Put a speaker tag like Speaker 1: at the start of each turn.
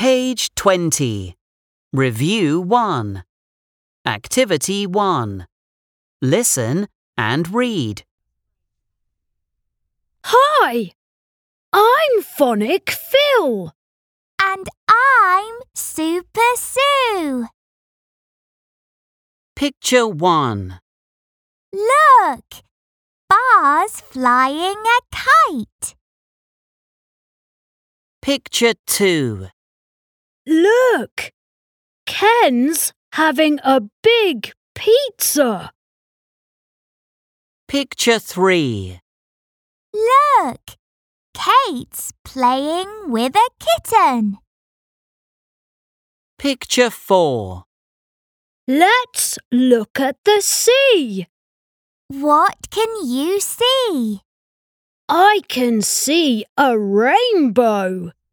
Speaker 1: Page 20. Review 1. Activity 1. Listen and read.
Speaker 2: Hi, I'm Phonic Phil.
Speaker 3: And I'm Super Sue.
Speaker 1: Picture 1.
Speaker 3: Look, Bar's flying a kite.
Speaker 1: Picture 2.
Speaker 2: Look, Ken's having a big pizza.
Speaker 1: Picture 3.
Speaker 3: Look, Kate's playing with a kitten.
Speaker 1: Picture 4.
Speaker 2: Let's look at the sea.
Speaker 3: What can you see?
Speaker 2: I can see a rainbow.